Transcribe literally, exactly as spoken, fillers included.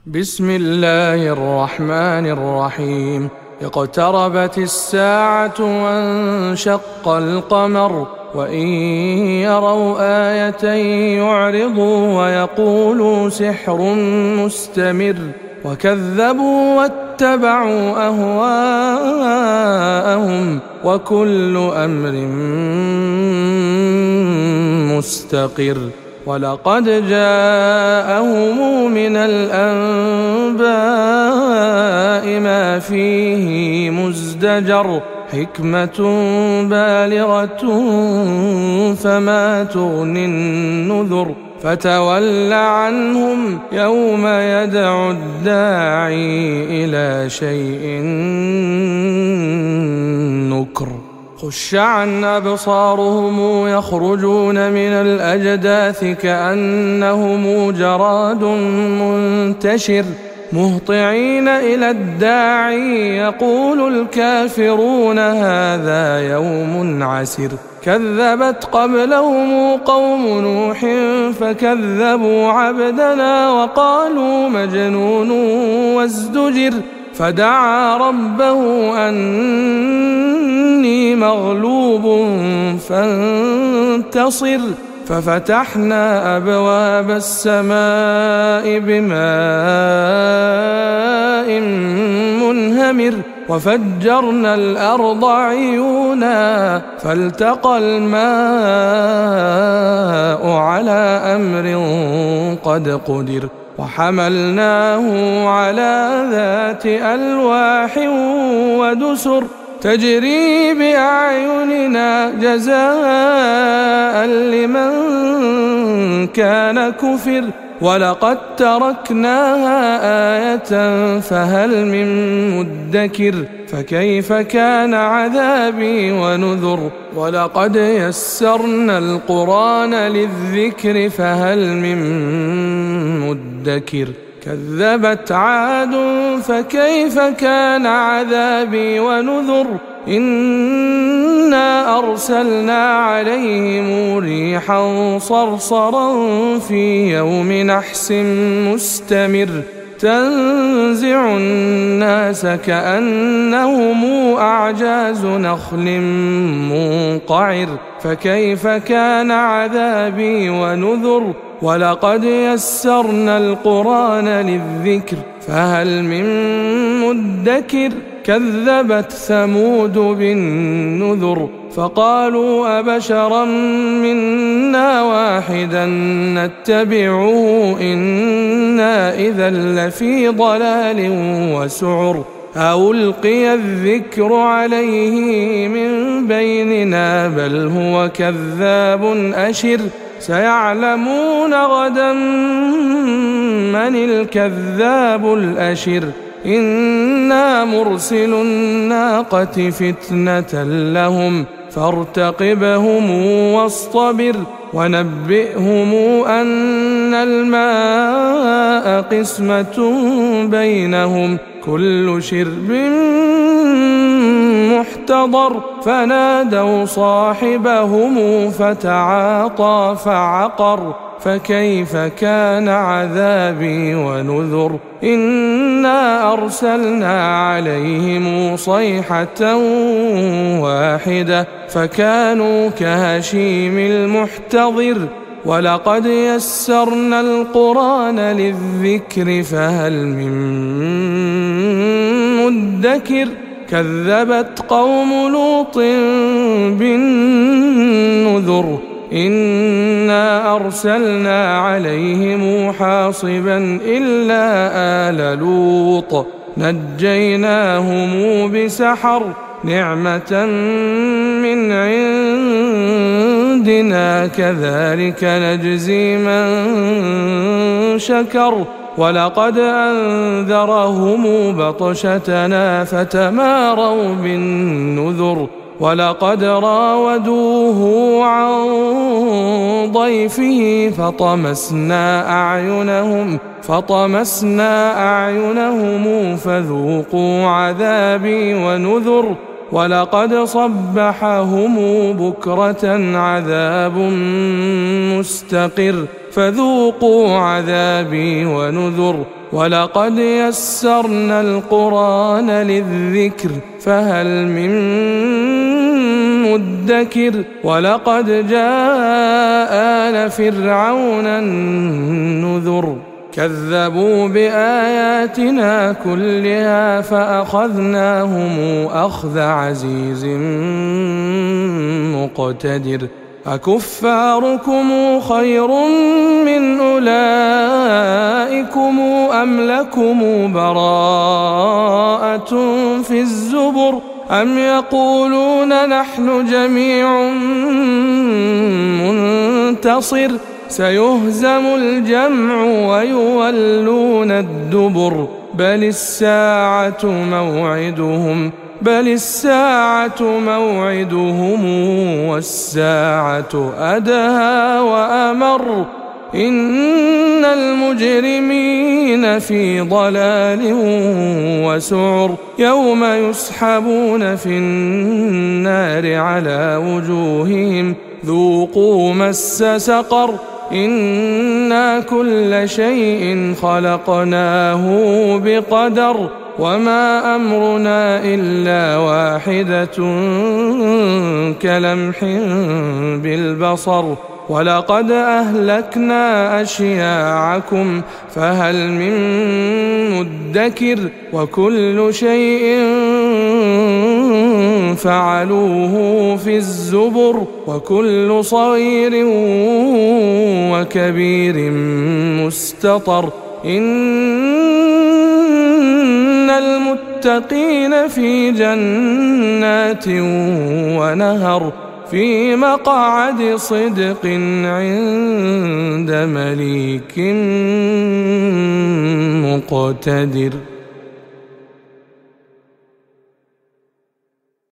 بسم الله الرحمن الرحيم. اقتربت الساعة وانشق القمر وإن يروا آية يعرضوا ويقولوا سحر مستمر وكذبوا واتبعوا أهواءهم وكل أمر مستقر. ولقد جاءهم من الأنباء ما فيه مزدجر حكمة بالغة فما تغني النذر فتول عنهم يوم يدعو الداعي إلى شيء نكر. خش عن أبصارهم يخرجون من الأجداث كأنهم جراد منتشر مهطعين إلى الداعي يقول الكافرون هذا يوم عسر. كذبت قبلهم قوم نوح فكذبوا عبدنا وقالوا مجنون وازدجر فدعا ربه أني مغلوب فانتصر ففتحنا أبواب السماء بماء منهمر وفجرنا الأرض عيونا فالتقى الماء على أمر قد قدر وحملناه على ذات ألواح ودسر تجري بأعيننا جزاء لمن كان كفر ولقد تركناها آية فهل من مدكر. فكيف كان عذابي ونذر. ولقد يسرنا القرآن للذكر فهل من مدكر. كذبت عاد فكيف كان عذابي ونذر. إنا أرسلنا عليهم ريحا صرصرا في يوم نحس مستمر تنزع الناس كأنهم أعجاز نخل منقعر. فكيف كان عذابي ونذر. ولقد يسرنا القرآن للذكر فهل من مدكر. كذبت ثمود بالنذر فقالوا أبشرا منا واحدا نتبعه إنا إذا لفي ضلال وسعر. ألقي الذكر عليه من بيننا بل هو كذاب أشر. سيعلمون غدا من الكذاب الأشر. إنا مرسل الناقة فتنة لهم فارتقبهم واصطبر ونبئهم أن الماء قسمة بينهم كل شرب محتضر. فنادوا صاحبهم فتعاطى فعقر. فكيف كان عذابي ونذر. إنا أرسلنا عليهم صيحة واحدة فكانوا كهشيم المحتضر. ولقد يسرنا القرآن للذكر فهل من مدكر. كذبت قوم لوط بالنذر إنا أرسلنا عليهم حاصبا إلا آل لوط نجيناهم بسحر نعمة من عندنا كذلك نجزي من شكر. ولقد أنذرهم بطشتنا فتماروا بالنذر. ولقد راودوه عن ضيفه فطمسنا أعينهم فطمسنا أعينهم فذوقوا عذابي ونذر. ولقد صبحهم بكرة عذاب مستقر فذوقوا عذابي ونذر ولقد يسرنا القرآن للذكر فهل من مدكر ولقد جاء آل فرعون النذر كذبوا بآياتنا كلها فأخذناهم أخذ عزيز مقتدر أكفاركم خير من أولئكم أم لكم براءة في الزبر أم يقولون نحن جميع منتصر سيهزم الجمع ويولون الدبر بل الساعة موعدهم بل الساعة موعدهم والساعة أدهى وأمر إن المجرمين في ضلال وسعر يوم يسحبون في النار على وجوههم ذوقوا مس سقر إنا كل شيء خلقناه بقدر وما أمرنا إلا واحدة كلمح بالبصر ولقد أهلكنا أشياعكم فهل من مدكر وكل شيء فعلوه في الزبر وكل صغير وكبير مستطر إن المتقين في جنات ونهر في مقعد صدق عند مليك مقتدر.